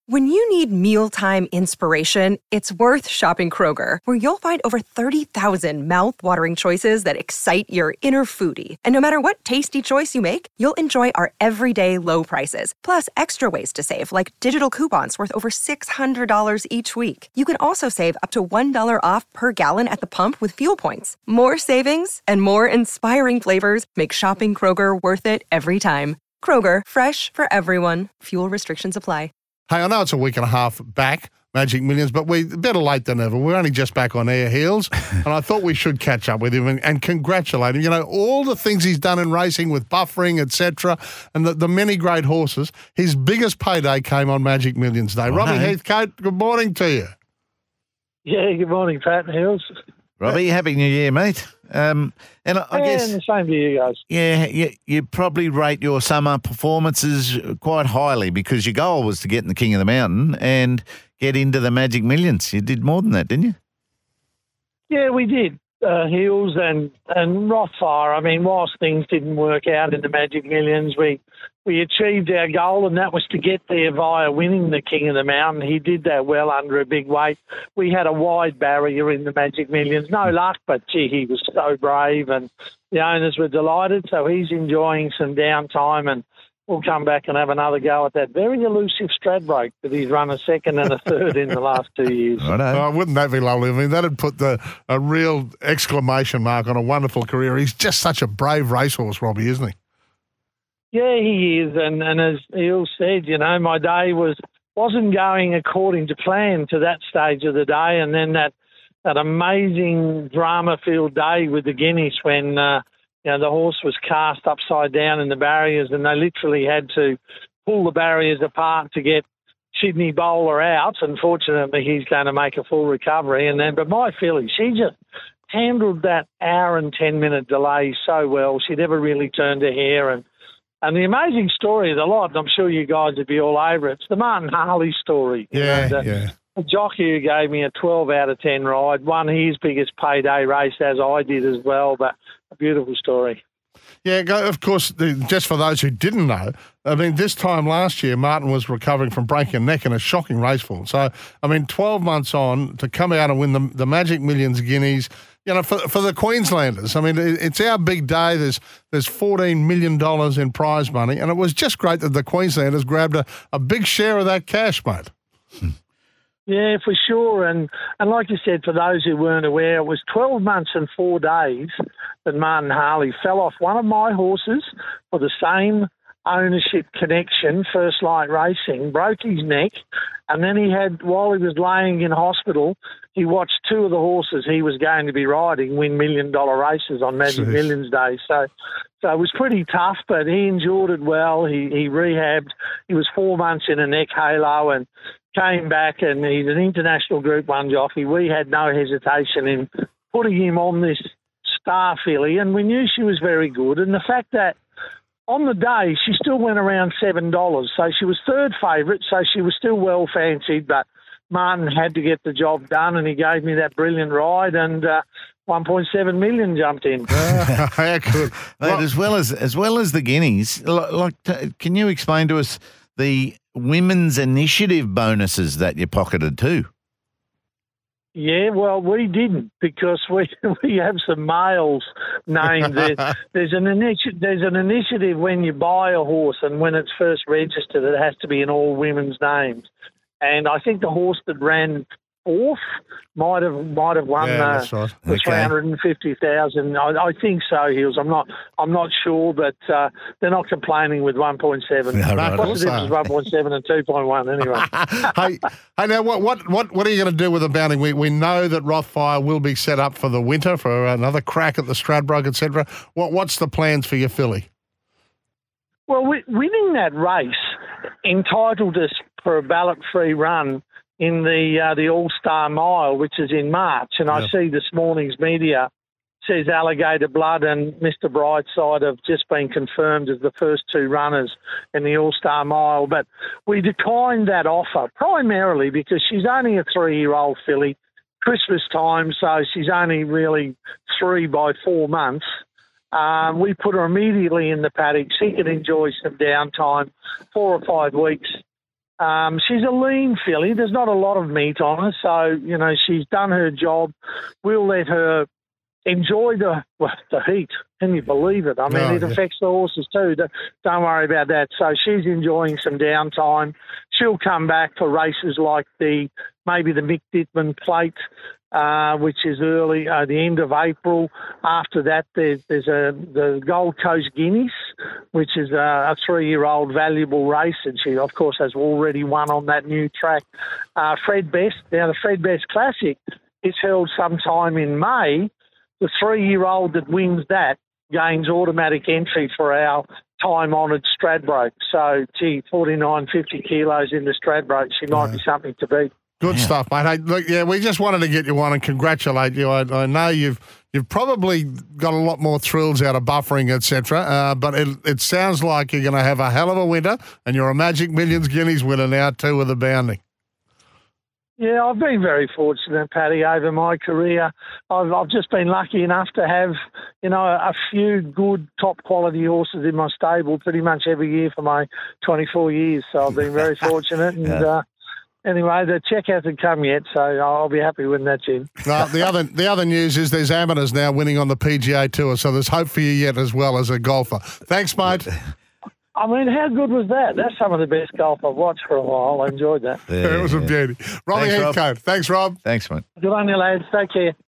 When you need mealtime inspiration, it's worth shopping Kroger, where you'll find over 30,000 mouth-watering choices that excite your inner foodie. And no matter what tasty choice you make, you'll enjoy our everyday low prices, plus extra ways to save, like digital coupons worth over $600 each week. You can also save up to $1 off per gallon at the pump with fuel points. More savings and more inspiring flavors make shopping Kroger worth it every time. Kroger, fresh for everyone. Fuel restrictions apply. Hey, I know it's a week and a half back, Magic Millions, but we're better late than ever. We're only just back on air heels, and I thought we should catch up with him and congratulate him. You know, all the things he's done in racing with buffering, etc., and the many great horses. His biggest payday came on Magic Millions Day. Robbie Heathcote, good morning to you. Yeah, good morning, Pat and Hills. Robbie, happy New Year, mate. And I guess... And the same to you guys. Yeah, you probably rate your summer performances quite highly because your goal was to get in the King of the Mountain and get into the Magic Millions. You did more than that, didn't you? Yeah, we did. Hills and Rothfire. I mean, whilst things didn't work out in the Magic Millions, we achieved our goal, and that was to get there via winning the King of the Mountain. He did that well under a big weight. We had a wide barrier in the Magic Millions. No luck, but gee, he was so brave, and the owners were delighted. So he's enjoying some downtime, and we'll come back and have another go at that very elusive Stradbroke that he's run a second and a third in the last 2 years. Oh, wouldn't that be lovely? I mean, that'd put a real exclamation mark on a wonderful career. He's just such a brave racehorse, Robbie, isn't he? Yeah, he is. And as Eel said, you know, my day wasn't going according to plan to that stage of the day. And then that amazing drama-filled day with the Guineas when the horse was cast upside down in the barriers, and they literally had to pull the barriers apart to get Sydney Bowler out. Unfortunately, he's going to make a full recovery. But my filly, she just handled that hour and 10-minute delay so well. She never really turned her hair. And the amazing story of the lot, and I'm sure you guys would be all over it, it's the Martin Harley story. Yeah. A jockey who gave me a 12 out of 10 ride, won his biggest payday race, as I did as well, but a beautiful story. Yeah, of course, just for those who didn't know, I mean, this time last year, Martin was recovering from breaking a neck in a shocking race fall. So, I mean, 12 months on to come out and win the Magic Millions Guineas, you know, for the Queenslanders. I mean, it's our big day. There's $14 million in prize money, and it was just great that the Queenslanders grabbed a big share of that cash, mate. Yeah, for sure. And like you said, for those who weren't aware, it was 12 months and 4 days that Martin Harley fell off one of my horses for the same ownership connection, First Light Racing, broke his neck, and then while he was laying in hospital, he watched two of the horses he was going to be riding win $1 million races on Magic Millions Day. So it was pretty tough, but he endured it well. He rehabbed. He was 4 months in a neck halo and came back, and he's an international Group 1 jockey. We had no hesitation in putting him on this star filly, and we knew she was very good. And the fact that on the day, she still went around $7. So she was third favourite, so she was still well fancied, but Martin had to get the job done, and he gave me that brilliant ride, and 1.7 million jumped in. How good. Mate, as well as the Guineas, can you explain to us the women's initiative bonuses that you pocketed too? Yeah, well, we didn't, because we have some males named. There's an initiative when you buy a horse, and when it's first registered, it has to be in all women's names. And I think the horse that ran fourth might have won that's right. the $350,000. I think so, Hills. I'm not sure, but they're not complaining with 1.7. Yeah, right. What's the difference 1.7 and 2.1 anyway? hey, now what are you going to do with the bounty? We know that Rothfire will be set up for the winter for another crack at the Stradbroke, etc. What's the plans for your filly? Well, winning that race entitled us for a ballot-free run in the All-Star Mile, which is in March. And I see this morning's media says Alligator Blood and Mr. Brightside have just been confirmed as the first two runners in the All-Star Mile. But we declined that offer primarily because she's only a 3-year-old filly, Christmas time, so she's only really 3 by 4 months. We put her immediately in the paddock. She can enjoy some downtime, 4 or 5 weeks She's a lean filly. There's not a lot of meat on her, so, she's done her job. We'll let her enjoy the heat. Can you believe it? I mean, it affects the horses too. Don't worry about that. So she's enjoying some downtime. She'll come back for races like maybe the Mick Dittman Plate, which is early, the end of April. After that, there's the Gold Coast Guineas, which is a 3-year-old valuable race, and she, of course, has already won on that new track. Fred Best. Now, the Fred Best Classic is held sometime in May. The 3-year-old that wins that gains automatic entry for our time-honoured Stradbroke. So, 49, 50 kilos in the Stradbroke. She might be something to beat. Good stuff, mate. Hey, look, we just wanted to get you on and congratulate you. I know you've probably got a lot more thrills out of buffering, etc. But it sounds like you're going to have a hell of a winter, and you're a Magic Millions Guineas winner now too with the bounding. Yeah, I've been very fortunate, Paddy, over my career. I've just been lucky enough to have, a few good top quality horses in my stable pretty much every year for my 24 years. So I've been very fortunate. And anyway, the check hasn't come yet, so I'll be happy when that's in. The other news is there's amateurs now winning on the PGA Tour, so there's hope for you yet as well as a golfer. Thanks, mate. I mean, how good was that? That's some of the best golf I've watched for a while. I enjoyed that. It was a beauty. Robbie Heathcote. Thanks, Rob. Thanks, mate. Good on you, lads. Take care.